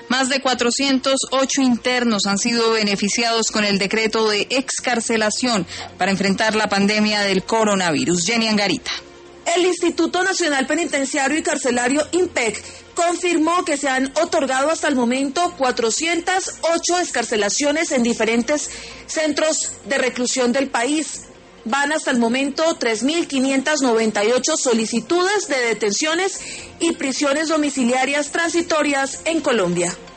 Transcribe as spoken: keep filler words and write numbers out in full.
Más de cuatrocientos ocho internos han sido beneficiados con el decreto de excarcelación para enfrentar la pandemia del coronavirus. Jenny Angarita. El Instituto Nacional Penitenciario y Carcelario INPEC confirmó que se han otorgado hasta el momento cuatrocientas ocho excarcelaciones en diferentes centros de reclusión del país. Van hasta el momento tres mil quinientas noventa y ocho solicitudes de detenciones y prisiones domiciliarias transitorias en Colombia.